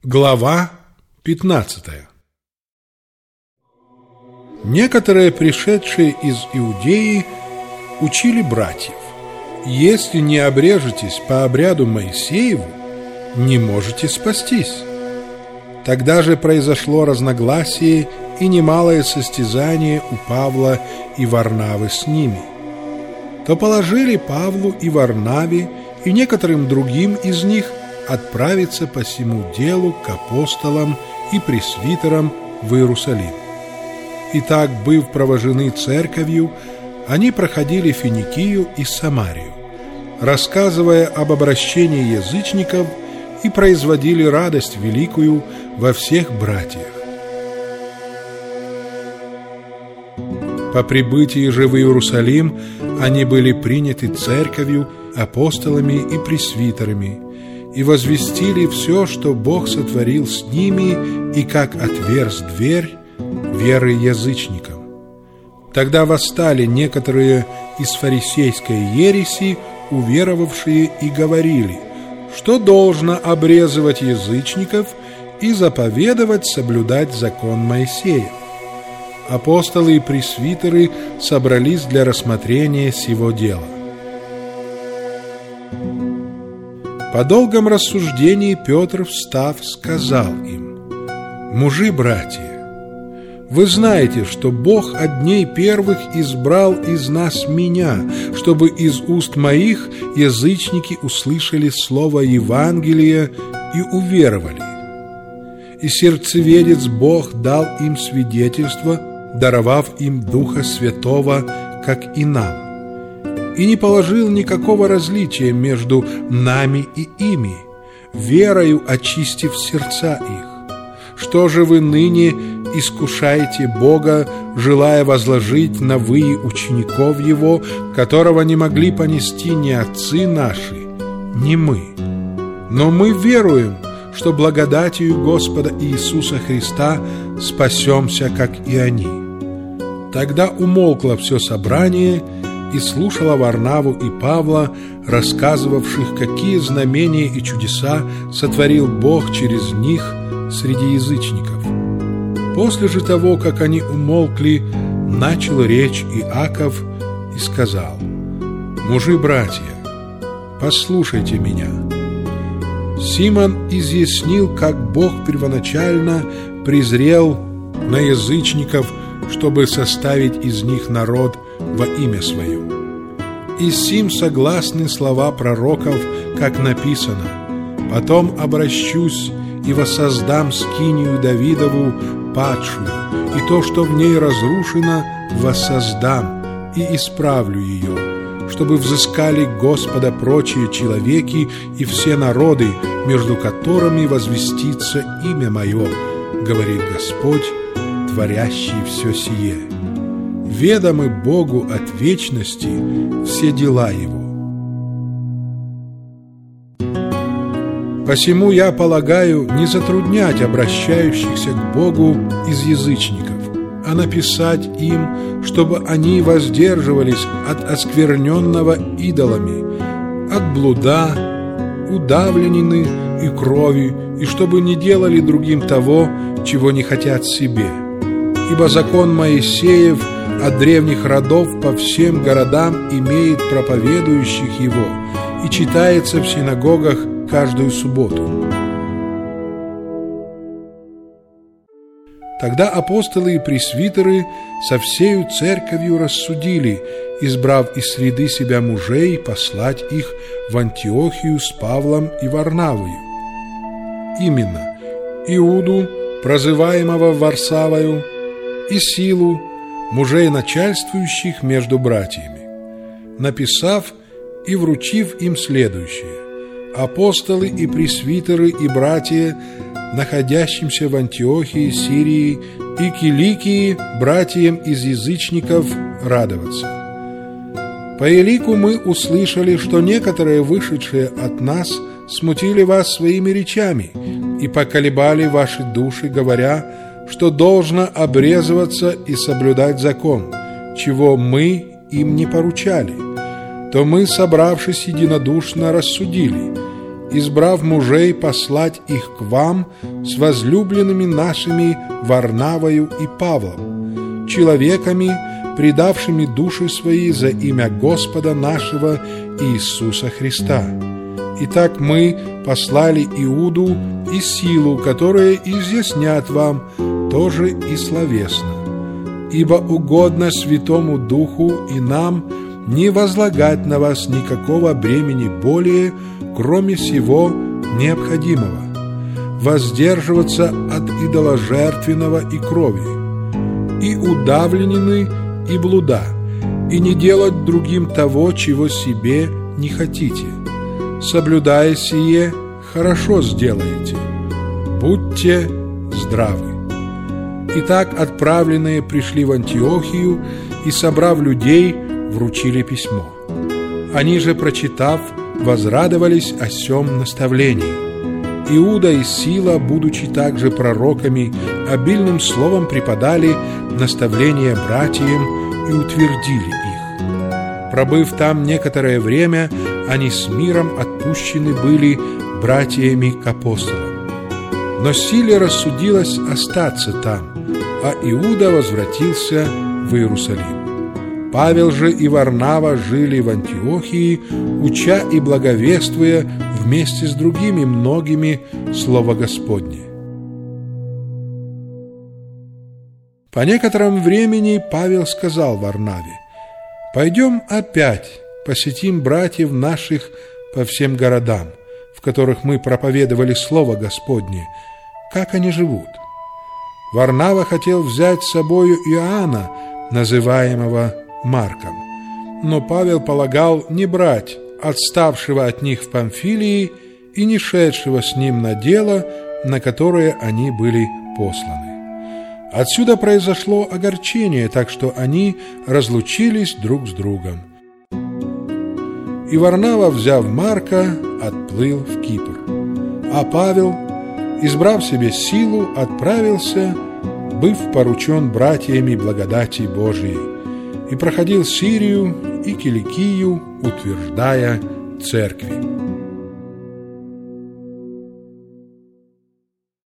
Глава 15. Некоторые, пришедшие из Иудеи, учили братьев: если не обрежетесь по обряду Моисееву, не можете спастись. Тогда же произошло разногласие и немалое состязание у Павла и Варнавы с ними. То положили Павлу и Варнаве и некоторым другим из них отправиться по сему делу к апостолам и пресвитерам в Иерусалим. Итак, быв провожены церковью, они проходили Финикию и Самарию, рассказывая об обращении язычников, и производили радость великую во всех братьях. По прибытии же в Иерусалим они были приняты церковью, апостолами и пресвитерами, и возвестили все, что Бог сотворил с ними, и как отверз дверь веры язычникам. Тогда восстали некоторые из фарисейской ереси, уверовавшие, и говорили, что должно обрезывать язычников и заповедовать соблюдать закон Моисеев. Апостолы и пресвитеры собрались для рассмотрения сего дела. По долгом рассуждении Петр, встав, сказал им: «Мужи, братья, вы знаете, что Бог от дней первых избрал из нас меня, чтобы из уст моих язычники услышали слово Евангелия и уверовали. И сердцеведец Бог дал им свидетельство, даровав им Духа Святого, как и нам, и не положил никакого различия между нами и ими, верою очистив сердца их. Что же вы ныне искушаете Бога, желая возложить на выи учеников Его, которого не могли понести ни отцы наши, ни мы? Но мы веруем, что благодатью Господа Иисуса Христа спасемся, как и они». Тогда умолкло все собрание, и слушала Варнаву и Павла, рассказывавших, какие знамения и чудеса сотворил Бог через них среди язычников. После же того, как они умолкли, начал речь Иаков и сказал: «Мужи, братья, послушайте меня. Симон изъяснил, как Бог первоначально презрел на язычников, чтобы составить из них народ во имя Свое. И сим согласны слова пророков, как написано: «Потом обращусь и воссоздам скинию Давидову падшую, и то, что в ней разрушено, воссоздам и исправлю ее, чтобы взыскали Господа прочие человеки и все народы, между которыми возвестится имя Мое, говорит Господь, творящий все сие. Ведомы Богу от вечности все дела Его». Посему я полагаю не затруднять обращающихся к Богу из язычников, а написать им, чтобы они воздерживались от оскверненного идолами, от блуда, удавленины и крови, и чтобы не делали другим того, чего не хотят себе. Ибо закон Моисеев от древних родов по всем городам имеет проповедующих его и читается в синагогах каждую субботу. Тогда апостолы и пресвитеры со всею церковью рассудили, избрав из среды себя мужей, послать их в Антиохию с Павлом и Варнавою. Именно Иуду, прозываемого Варсавою, и Силу, мужей начальствующих между братьями, написав и вручив им следующее: апостолы и пресвитеры и братья, находящимся в Антиохии, Сирии и Киликии, братьям из язычников радоваться. По елику мы услышали, что некоторые, вышедшие от нас, смутили вас своими речами и поколебали ваши души, говоря, что должно обрезываться и соблюдать закон, чего мы им не поручали. То мы, собравшись единодушно, рассудили: избрав мужей, послать их к вам с возлюбленными нашими Варнавою и Павлом, человеками, предавшими души свои за имя Господа нашего Иисуса Христа. Итак, мы послали Иуду и Силу, которые изъяснят вам тоже и словесно. Ибо угодно Святому Духу и нам не возлагать на вас никакого бремени более, кроме всего необходимого, воздерживаться от идоложертвенного и крови, и удавленины, и блуда, и не делать другим того, чего себе не хотите. Соблюдая сие, хорошо сделаете. Будьте здравы. Итак, отправленные пришли в Антиохию и, собрав людей, вручили письмо. Они же, прочитав, возрадовались о сем наставлении. Иуда и Сила, будучи также пророками, обильным словом преподали наставления братьям и утвердили их. Пробыв там некоторое время, они с миром отпущены были братьями к апостолам. Но Силе рассудилось остаться там, а Иуда возвратился в Иерусалим. Павел же и Варнава жили в Антиохии, уча и благовествуя вместе с другими многими Слово Господне. По некотором времени Павел сказал Варнаве: «Пойдем опять посетим братьев наших по всем городам, в которых мы проповедовали Слово Господне, как они живут». Варнава хотел взять с собою Иоанна, называемого Марком, но Павел полагал не брать отставшего от них в Памфилии и не шедшего с ним на дело, на которое они были посланы. Отсюда произошло огорчение, так что они разлучились друг с другом. И Варнава, взяв Марка, отплыл в Кипр. А Павел, избрав себе Силу, отправился, быв поручен братьями благодати Божией, и проходил Сирию и Киликию, утверждая церкви.